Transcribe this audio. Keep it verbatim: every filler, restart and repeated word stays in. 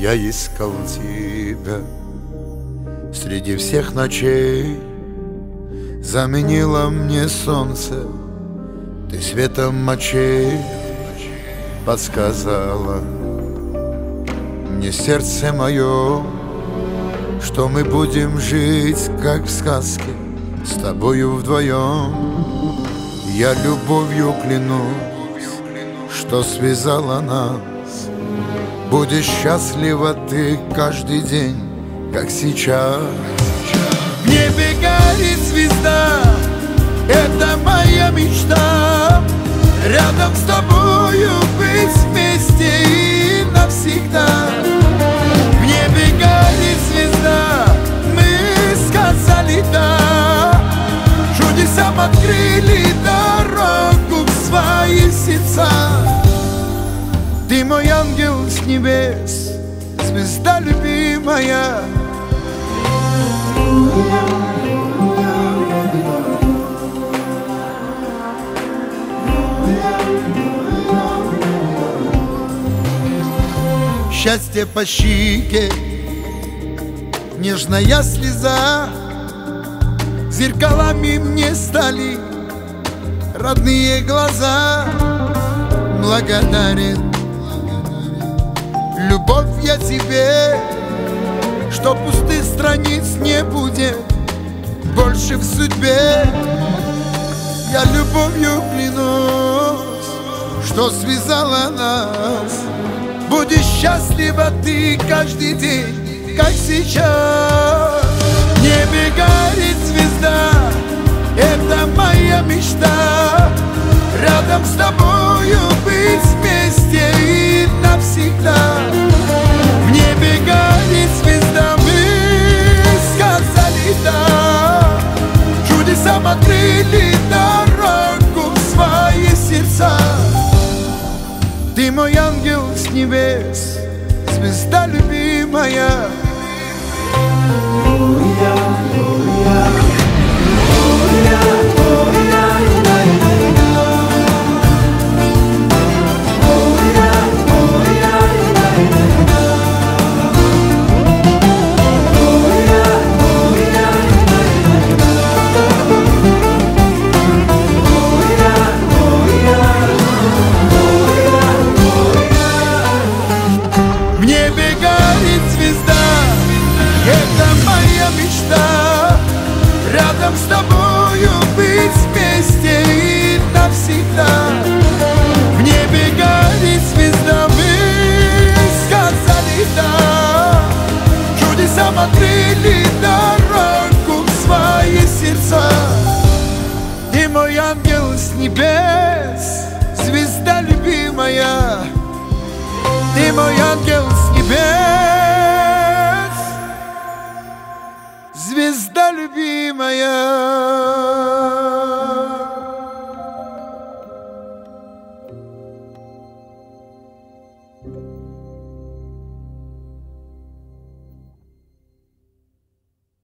Я искал тебя среди всех ночей, заменило мне солнце, ты светом мочей подсказала мне сердце мое, что мы будем жить, как в сказке, с тобою вдвоем. Я любовью клянусь, что связала нас. Будешь счастлива ты каждый день, как сейчас. В небе горит звезда, это моя мечта. Рядом с тобою быть вместе и навсегда. В небе горит звезда, мы сказали да. Чудесам открыли дорогу в свои сердца. Ты мой ангел с небес, звезда любимая. Счастье по щеке, нежная слеза. Зеркалами мне стали родные глаза. Благодарен, любовь, я тебе, что пустых страниц не будет больше в судьбе. Я любовью клянусь, что связала нас. Будешь счастлива ты каждый день, как сейчас. В небе горит звезда, это моя мечта. Рядом с тобою быть вместе и навсегда. В небе горит звезда, мы сказали да. Чудесам открыли дорогу в свои сердца. Ты мой ангел с небес, звезда любимая. В небе горит звезда, это моя мечта. Рядом с тобою быть вместе и навсегда. В небе горит звезда, мы сказали да. Чудесам открыли дорогу в свои сердца. Ты мой ангел с небес, звезда любимая. Ты мой ангел с небес, звезда любимая.